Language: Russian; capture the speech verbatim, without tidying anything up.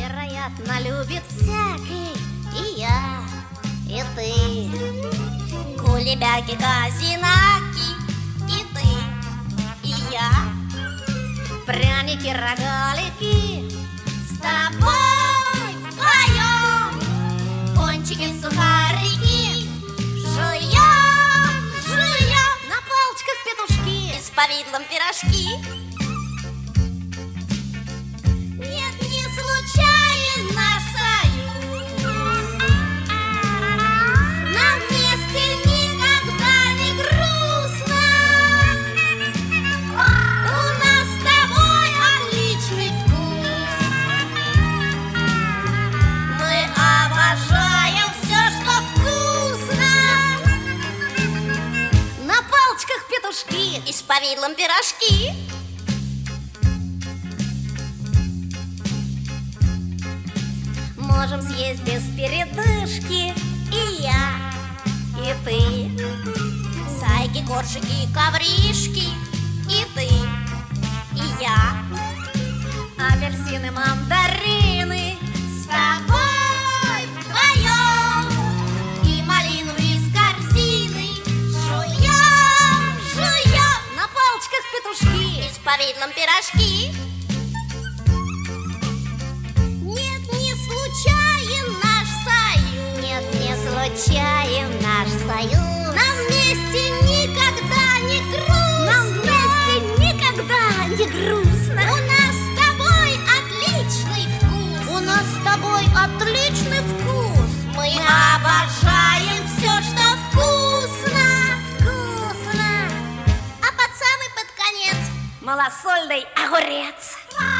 вероятно, любит всякий, и я, и ты. Кулебяки, казинаки, и ты, и я. Пряники, рогалики, с тобой вдвоем. Пончики, сухарики, жуем, жуем. На палочках петушки, и с повидлом пирожки. Нет, не случайен наш союз. Нам вместе никогда не грустно. У нас с тобой отличный вкус. Мы обожаем все, что вкусно. На палочках петушки и с повидлом пирожки. Можем съесть без передышки, и я, и ты. Сайки, коржики, ковришки, и ты, и я. Апельсины, мандарины, с тобой вдвоем. И малину из корзины жуем, жуем. На палочках петушки и с повидлом пирожки. Случаен наш союз. Нам вместе никогда не грустно. Нам вместе никогда не грустно. У нас с тобой отличный вкус. У нас с тобой отличный вкус. Мы, Мы обожаем все, что вкусно. Вкусно. А под самый под конец малосольный огурец.